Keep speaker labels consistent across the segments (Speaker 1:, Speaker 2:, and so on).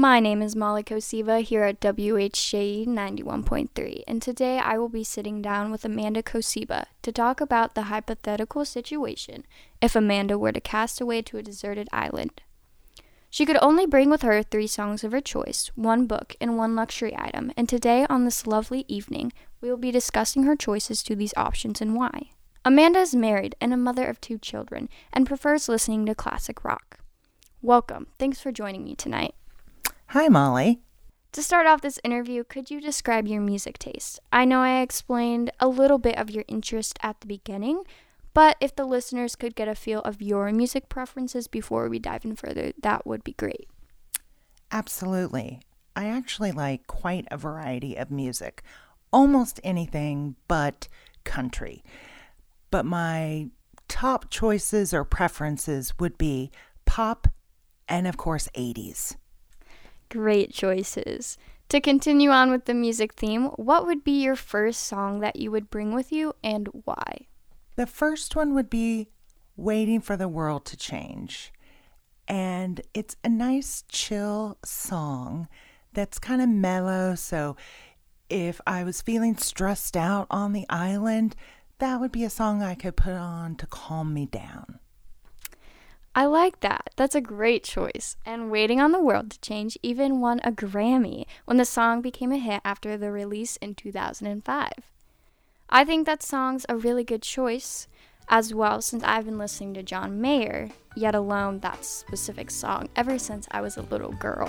Speaker 1: My name is Molly Kosiva here at WHJE 91.3, and today I will be sitting down with Amanda Kosiva to talk about the hypothetical situation if Amanda were to cast away to a deserted island. She could only bring with her 3 songs of her choice, 1 book, and 1 luxury item, and today on this lovely evening, we will be discussing her choices to these options and why. Amanda is married and a mother of 2 children, and prefers listening to classic rock. Welcome. Thanks for joining me tonight.
Speaker 2: Hi, Molly.
Speaker 1: To start off this interview, could you describe your music taste? I know I explained a little bit of your interest at the beginning, but if the listeners could get a feel of your music preferences before we dive in further, that would be great.
Speaker 2: Absolutely. I actually like quite a variety of music, almost anything but country. But my top choices or preferences would be pop and, of course, 80s.
Speaker 1: Great choices. To continue on with the music theme, what would be your first song that you would bring with you and why?
Speaker 2: The first one would be Waiting for the World to Change. And it's a nice, chill song that's kind of mellow. So if I was feeling stressed out on the island, that would be a song I could put on to calm me down.
Speaker 1: I like that. That's a great choice. And Waiting on the World to Change even won a Grammy when the song became a hit after the release in 2005. I think that song's a really good choice as well, since I've been listening to John Mayer, yet alone that specific song, ever since I was a little girl.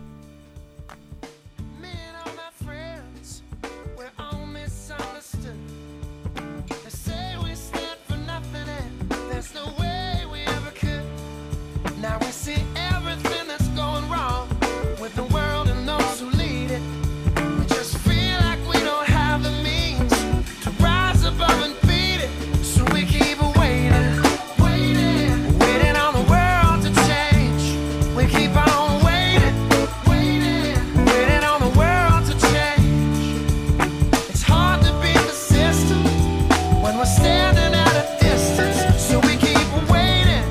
Speaker 3: Now we see everything that's going wrong with the world and those who lead it. We just feel like we don't have the means to rise above and beat it. So we keep waiting, waiting on the world to change. We keep on waiting on the world to change. It's hard to be persistent when we're standing at a distance. So we keep waiting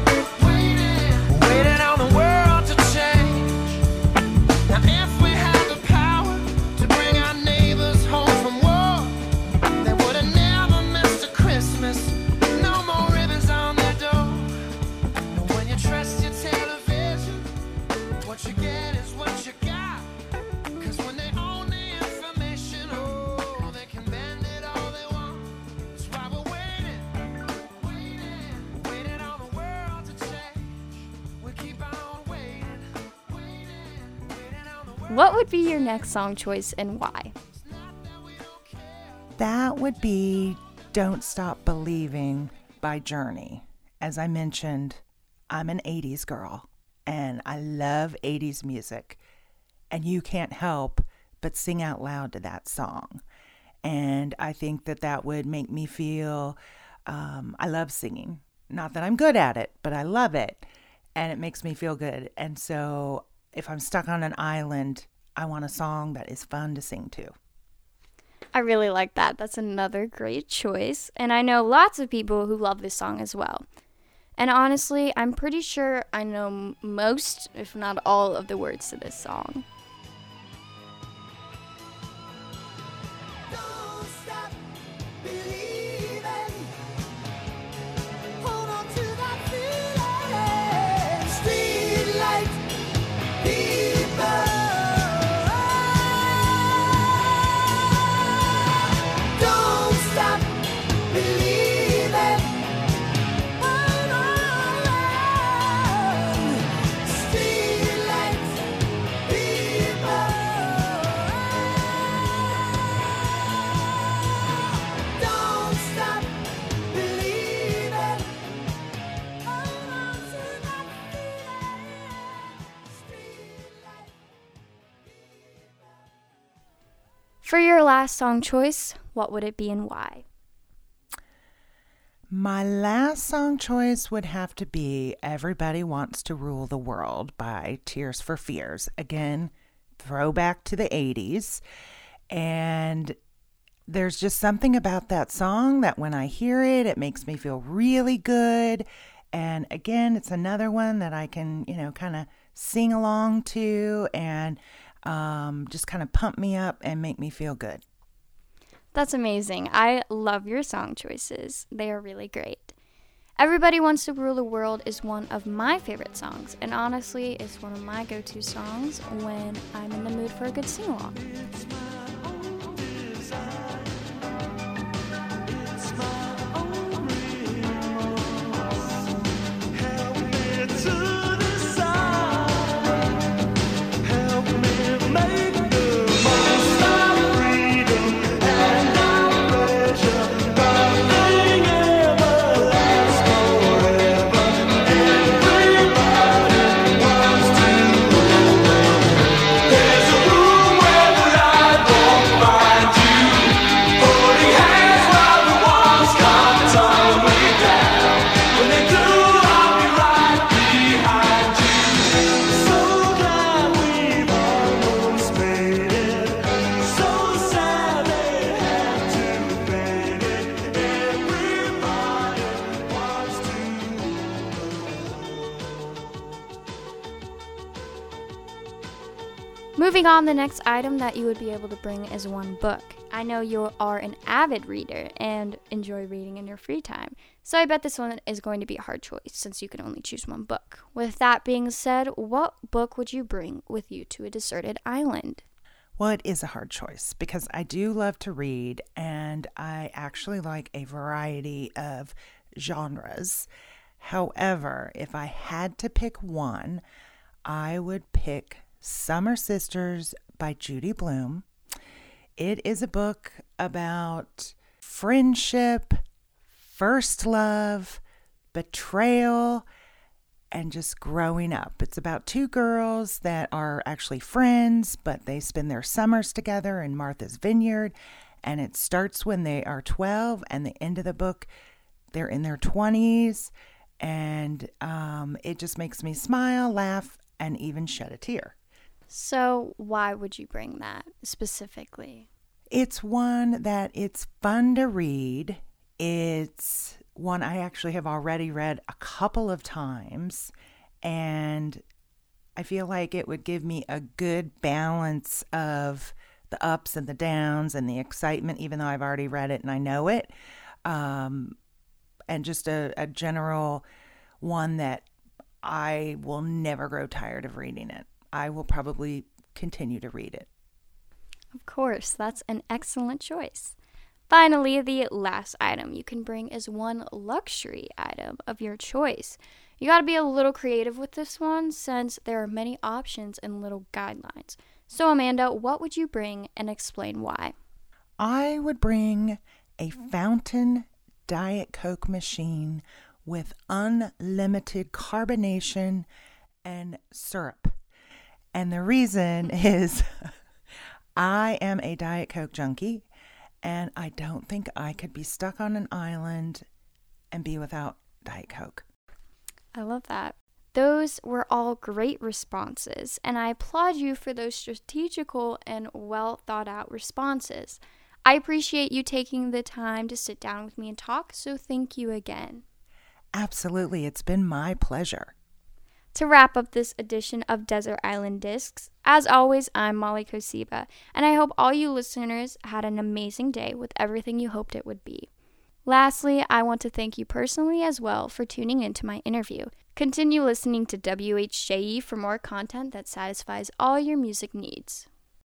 Speaker 3: on the world to change. Now if we had the power to bring our neighbors home from war, they would have never missed a Christmas. No more ribbons on their door. But when you trust your television, what you get is what you got. 'Cause when they own the information, oh, they can bend it all they want. That's why we're waiting on the world to change. We keep on waiting on the world.
Speaker 1: What would be your next song choice and why?
Speaker 3: It's not that we don't care.
Speaker 2: That would be Don't Stop Believing by Journey. As I mentioned, I'm an 80s girl, and I love 80s music. And you can't help but sing out loud to that song. And I think that would make me feel, I love singing. Not that I'm good at it, but I love it. And it makes me feel good. And so if I'm stuck on an island, I want a song that is fun to sing to.
Speaker 1: I really like that. That's another great choice. And I know lots of people who love this song as well. And honestly, I'm pretty sure I know most, if not all, of the words to this song.
Speaker 3: Don't stop believing. Hold on to that feeling. Street lights, people. Don't stop believing. Hold on. Street lights, people. Don't stop believing. Hold on to that feeling. Streetlight.
Speaker 1: For your last song choice, what would it be and why?
Speaker 2: My last song choice would have to be Everybody Wants to Rule the World by Tears for Fears. Again, throwback to the 80s. And there's just something about that song that when I hear it, it makes me feel really good. And again, it's another one that I can, kind of sing along to and just kind of pump me up and make me feel good.
Speaker 1: That's amazing. I love your song choices. They are really great. Everybody Wants to Rule the World is one of my favorite songs, and honestly, it's one of my go-to songs when I'm in the mood for a good sing-along. Moving on, the next item that you would be able to bring is one book. I know you are an avid reader and enjoy reading in your free time, so I bet this one is going to be a hard choice since you can only choose one book. With that being said, what book would you bring with you to a deserted island?
Speaker 2: Well, it is a hard choice because I do love to read and I actually like a variety of genres. However, if I had to pick one, I would pick Summer Sisters by Judy Blume. It is a book about friendship, first love, betrayal, and just growing up. It's about two girls that are actually friends, but they spend their summers together in Martha's Vineyard, and it starts when they are 12, and the end of the book, they're in their 20s, and it just makes me smile, laugh, and even shed a tear.
Speaker 1: So why would you bring that specifically?
Speaker 2: It's one that it's fun to read. It's one I actually have already read a couple of times, and I feel like it would give me a good balance of the ups and the downs and the excitement, even though I've already read it and I know it, and just a general one that I will never grow tired of reading it. I will probably continue to read it.
Speaker 1: Of course, that's an excellent choice. Finally, the last item you can bring is one luxury item of your choice. You got to be a little creative with this one since there are many options and little guidelines. So Amanda, what would you bring and explain why?
Speaker 2: I would bring a fountain Diet Coke machine with unlimited carbonation and syrup. And the reason is I am a Diet Coke junkie, and I don't think I could be stuck on an island and be without Diet Coke.
Speaker 1: I love that. Those were all great responses, and I applaud you for those strategical and well thought out responses. I appreciate you taking the time to sit down with me and talk, so thank you again.
Speaker 2: Absolutely, it's been my pleasure.
Speaker 1: To wrap up this edition of Desert Island Discs, as always, I'm Molly Kosiba, and I hope all you listeners had an amazing day with everything you hoped it would be. Lastly, I want to thank you personally as well for tuning into my interview. Continue listening to WHJE for more content that satisfies all your music needs.